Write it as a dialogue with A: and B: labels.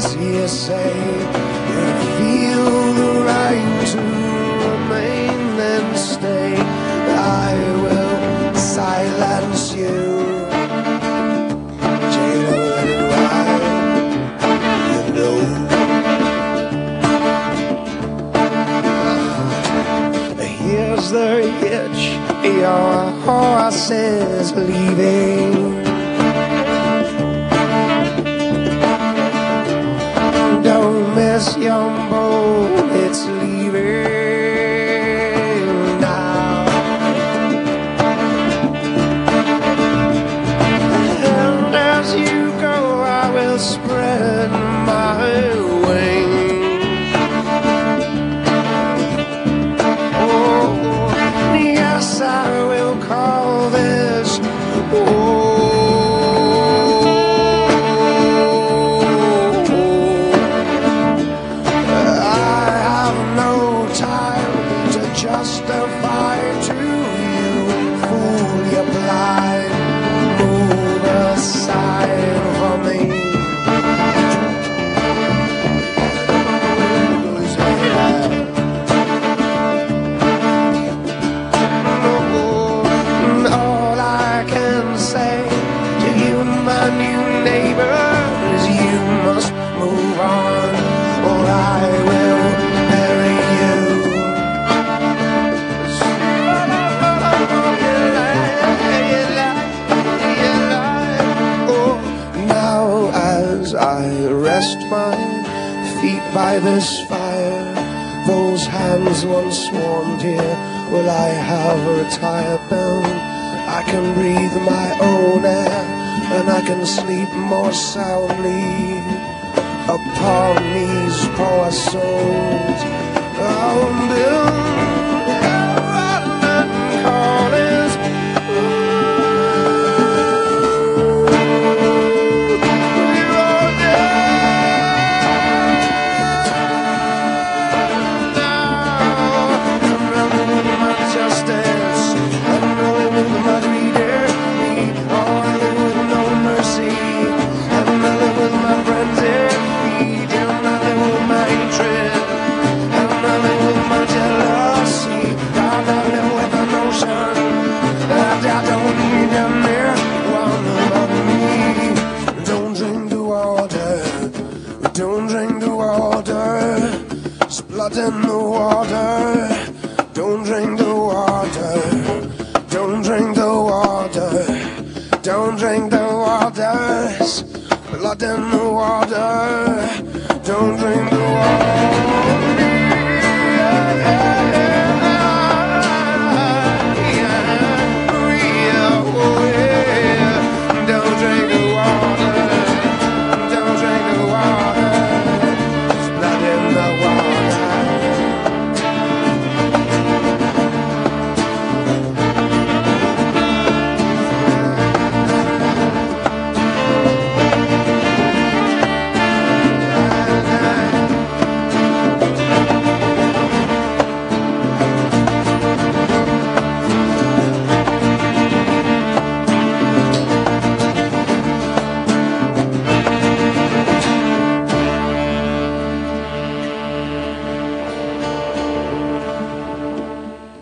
A: you say you feel the right to remain, then stay. I will silence you. Here's the hitch, your horse is leaving. Don't miss your boat, it's leaving now. And as you go, I will spread my wings. Yes, I will call this I have no time to justify to you, fool, you're blind. Move aside from me. My new neighbors, you must move on, or I will bury you. Oh, now as I rest my feet by this fire, those hands once warmed here, will I have retirement? I can breathe my own air, and I can sleep more soundly upon these poor souls. Don't drink the water, there's blood in the water. Don't drink the water, don't drink the water. Don't drink the water, there's blood in the water.